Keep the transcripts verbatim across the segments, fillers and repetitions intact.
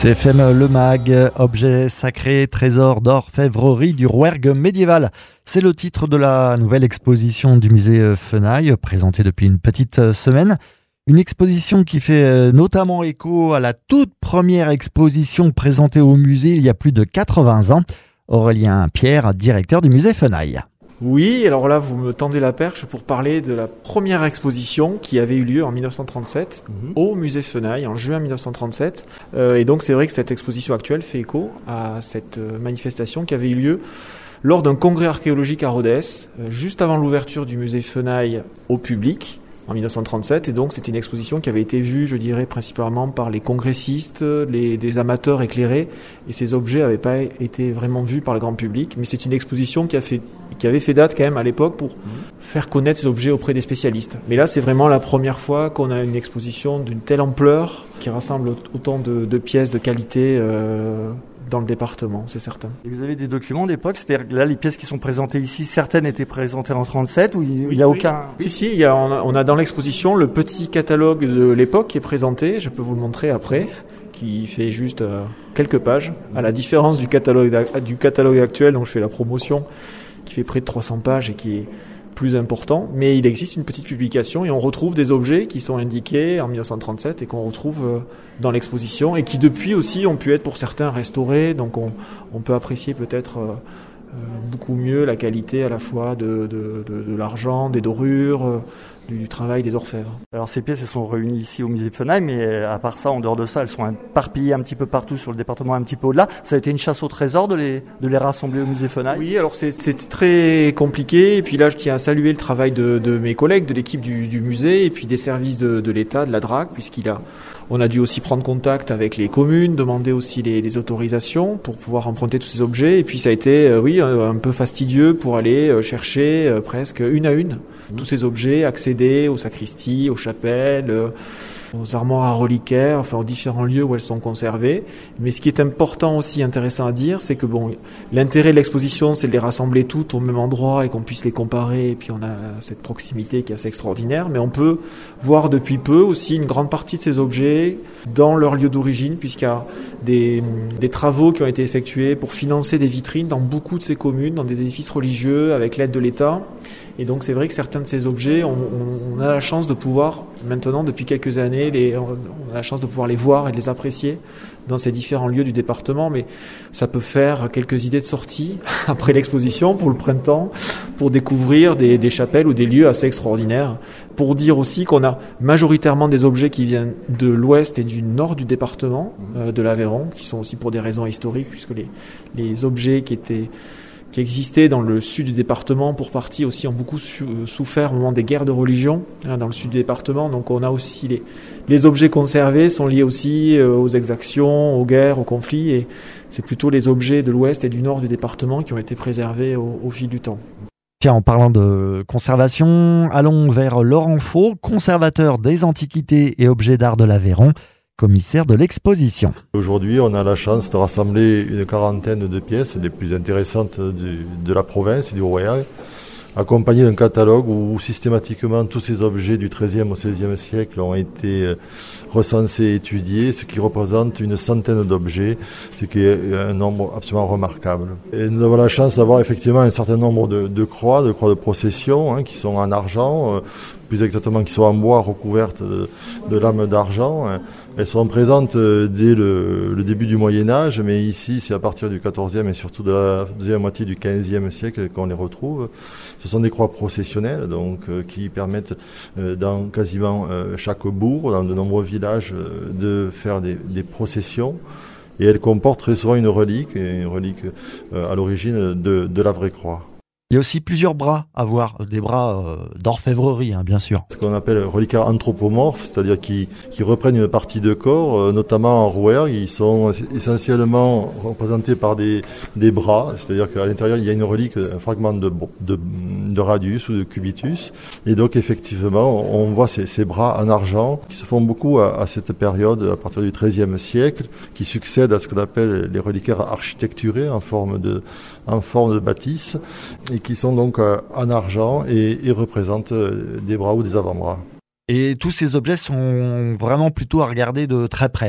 C F M Le Mag, objet sacré, trésor d'orfèvrerie du Rouergue médiéval. C'est le titre de la nouvelle exposition du musée Fenaille, présentée depuis une petite semaine. Une exposition qui fait notamment écho à la toute première exposition présentée au musée il y a plus de quatre-vingts ans. Aurélien Pierre, directeur du musée Fenaille. Oui, alors là, vous me tendez la perche pour parler de la première exposition qui avait eu lieu en dix-neuf cent trente-sept mmh. au musée Fenaille, en juin dix-neuf cent trente-sept. Euh, et donc, c'est vrai que cette exposition actuelle fait écho à cette manifestation qui avait eu lieu lors d'un congrès archéologique à Rodez, euh, juste avant l'ouverture du musée Fenaille au public, en dix-neuf cent trente-sept. Et donc, c'était une exposition qui avait été vue, je dirais, principalement par les congressistes, les, des amateurs éclairés. Et ces objets n'avaient pas été vraiment vus par le grand public. Mais c'est une exposition qui a fait, qui avait fait date quand même à l'époque pour faire connaître ces objets auprès des spécialistes. Mais là, c'est vraiment la première fois qu'on a une exposition d'une telle ampleur qui rassemble autant de, de pièces de qualité euh, dans le département, c'est certain. Et vous avez des documents d'époque, c'est-à-dire que là, les pièces qui sont présentées ici, certaines étaient présentées en trente-sept, ou il n'y a oui, aucun... Si, si, il y a, on, a, on a dans l'exposition le petit catalogue de l'époque qui est présenté, je peux vous le montrer après, qui fait juste euh, quelques pages, à la différence du catalogue, du catalogue actuel dont je fais la promotion, qui fait près de trois cents pages et qui est plus important, mais il existe une petite publication et on retrouve des objets qui sont indiqués en dix-neuf cent trente-sept et qu'on retrouve dans l'exposition et qui depuis aussi ont pu être pour certains restaurés, donc on, on peut apprécier peut-être euh, beaucoup mieux la qualité à la fois de, de, de, de l'argent, des dorures, euh, du, du travail des orfèvres. Alors ces pièces elles sont réunies ici au musée Fenaille, mais à part ça, en dehors de ça, elles sont éparpillées un petit peu partout sur le département, un petit peu au-delà. Ça a été une chasse au trésor de les, de les rassembler au musée Fenaille? Oui, alors c'est, c'est très compliqué, et puis là je tiens à saluer le travail de, de mes collègues, de l'équipe du, du musée, et puis des services de, de l'État, de la D R A C, puisqu'il a, on a dû aussi prendre contact avec les communes, demander aussi les, les autorisations pour pouvoir emprunter tous ces objets, et puis ça a été, euh, oui, un peu fastidieux pour aller euh, chercher euh, presque une à une mmh. tous ces objets, accéder aux sacristies, aux chapelles, euh, aux armoires à reliquaires, enfin aux différents lieux où elles sont conservées. Mais ce qui est important aussi, intéressant à dire, c'est que bon, l'intérêt de l'exposition, c'est de les rassembler toutes au même endroit et qu'on puisse les comparer. Et puis on a cette proximité qui est assez extraordinaire. Mais on peut voir depuis peu aussi une grande partie de ces objets dans leur lieu d'origine, puisqu'il y a des, des travaux qui ont été effectués pour financer des vitrines dans beaucoup de ces communes, dans des édifices religieux avec l'aide de l'État. Et donc c'est vrai que certains de ces objets, on, on, on a la chance de pouvoir, maintenant depuis quelques années, les, on a la chance de pouvoir les voir et de les apprécier dans ces différents lieux du département, mais ça peut faire quelques idées de sortie après l'exposition pour le printemps, pour découvrir des, des chapelles ou des lieux assez extraordinaires. Pour dire aussi qu'on a majoritairement des objets qui viennent de l'ouest et du nord du département, euh, de l'Aveyron, qui sont aussi pour des raisons historiques, puisque les, les objets qui étaient qui existaient dans le sud du département, pour partie aussi, ont beaucoup su, euh, souffert au moment des guerres de religion, hein, dans le sud du département. Donc on a aussi les, les objets conservés sont liés aussi euh, aux exactions, aux guerres, aux conflits, et c'est plutôt les objets de l'ouest et du nord du département qui ont été préservés au, au fil du temps. Tiens, en parlant de conservation, allons vers Laurent Faux, conservateur des antiquités et objets d'art de l'Aveyron, commissaire de l'exposition. Aujourd'hui, on a la chance de rassembler une quarantaine de pièces, les plus intéressantes du, de la province et du Rouergue, accompagné d'un catalogue où systématiquement tous ces objets du treizième au seizième siècle ont été recensés et étudiés, ce qui représente une centaine d'objets, ce qui est un nombre absolument remarquable. Et nous avons la chance d'avoir effectivement un certain nombre de, de croix, de croix de procession, hein, qui sont en argent, euh, plus exactement qui sont en bois recouvertes de, de lames d'argent. Elles sont présentes dès le, le début du Moyen-Âge, mais ici c'est à partir du quatorzième et surtout de la deuxième moitié du quinzième siècle qu'on les retrouve. Ce sont des croix processionnelles, donc euh, qui permettent euh, dans quasiment euh, chaque bourg, dans de nombreux villages, euh, de faire des, des processions. Et elles comportent très souvent une relique, une relique euh, à l'origine de, de la vraie croix. Il y a aussi plusieurs bras à voir, des bras euh, d'orfèvrerie, hein, bien sûr. Ce qu'on appelle reliquaires anthropomorphes, c'est-à-dire qui, qui reprennent une partie de corps, euh, notamment en Rouergue. Ils sont essentiellement représentés par des, des bras, c'est-à-dire qu'à l'intérieur, il y a une relique, un fragment de, de, de radius ou de cubitus. Et donc, effectivement, on voit ces, ces bras en argent qui se font beaucoup à, à cette période, à partir du treizième siècle, qui succèdent à ce qu'on appelle les reliquaires architecturés en forme de, en forme de bâtisse, et qui sont donc euh, en argent et, et représentent euh, des bras ou des avant-bras. Et tous ces objets sont vraiment plutôt à regarder de très près, hein.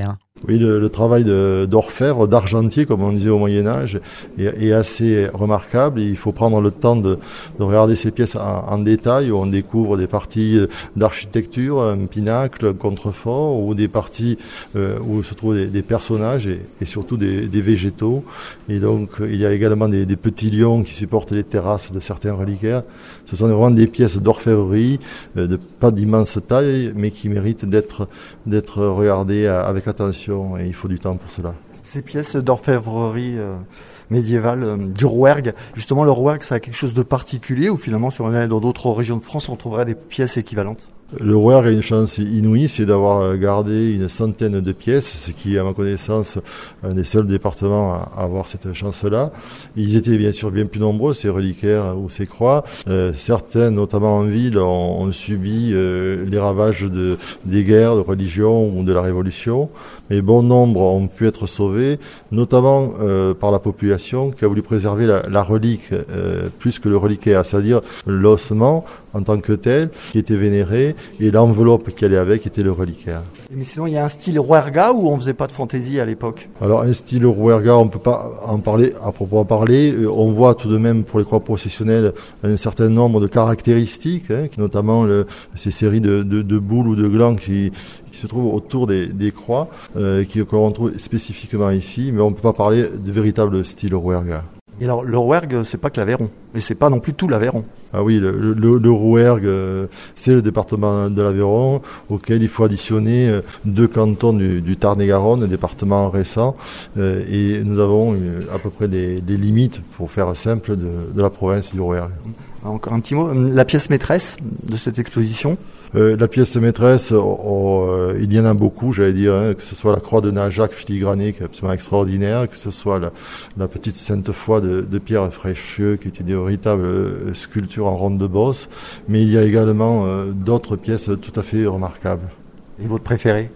Oui, le, le travail de, d'orfèvre, d'argentier, comme on disait au Moyen-Âge, est, est assez remarquable. Et il faut prendre le temps de, de regarder ces pièces en, en détail, où on découvre des parties d'architecture, un pinacle, un contrefort, ou des parties euh, où se trouvent des, des personnages et, et surtout des, des végétaux. Et donc, il y a également des, des petits lions qui supportent les terrasses de certains reliquaires. Ce sont vraiment des pièces d'orfèvrerie, euh, de pas d'immense taille, mais qui méritent d'être, d'être regardées avec attention. Et il faut du temps pour cela. Ces pièces d'orfèvrerie euh, médiévale euh, du Rouergue, justement le Rouergue, ça a quelque chose de particulier ou finalement si on allait dans d'autres régions de France, on trouverait des pièces équivalentes? Le Rouergue a une chance inouïe, c'est d'avoir gardé une centaine de pièces, ce qui est à ma connaissance un des seuls départements à avoir cette chance-là. Ils étaient bien sûr bien plus nombreux, ces reliquaires ou ces croix. Euh, certains, notamment en ville, ont, ont subi euh, les ravages de, des guerres, de religion ou de la Révolution. Mais bon nombre ont pu être sauvés, notamment euh, par la population qui a voulu préserver la, la relique euh, plus que le reliquaire, c'est-à-dire l'ossement en tant que tel, qui était vénéré, et l'enveloppe qui allait avec était le reliquaire. Mais sinon, il y a un style rouerga où on faisait pas de fantaisie à l'époque? Alors, un style rouerga, on peut pas en parler à proprement parler. On voit tout de même pour les croix processionnelles un certain nombre de caractéristiques, hein, qui notamment le, ces séries de, de, de boules ou de glands qui, qui se trouvent autour des, des croix, euh, qui qu'on retrouve spécifiquement ici, mais on ne peut pas parler de véritable style rouerga. Et alors, le Rouergue, c'est pas que l'Aveyron, et c'est pas non plus tout l'Aveyron. Ah oui, le, le, le Rouergue, c'est le département de l'Aveyron, auquel il faut additionner deux cantons du, du Tarn-et-Garonne, un département récent, euh, et nous avons à peu près les, les limites, pour faire simple, de, de la province du Rouergue. Encore un petit mot, la pièce maîtresse de cette exposition? Euh, la pièce maîtresse, oh, oh, euh, il y en a beaucoup, j'allais dire, hein, que ce soit la croix de Najac filigranée, qui est absolument extraordinaire, que ce soit la, la petite Sainte-Foy de, de Pierre Fréchieux, qui est une véritable euh, sculpture en ronde de bosse, mais il y a également euh, d'autres pièces tout à fait remarquables. Et votre préférée?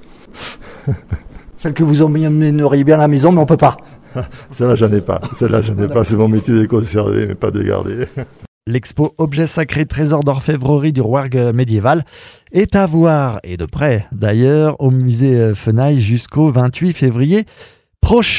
Celle que vous emmèneriez bien à la maison, mais on peut pas. Celle-là, j'en ai pas. Celle-là, j'en ai pas. C'est mon métier de les conserver, mais pas de les garder. L'expo Objets sacrés trésors d'orfèvrerie du Rouergue médiéval est à voir, et de près d'ailleurs, au musée Fenaille jusqu'au vingt-huit février prochain.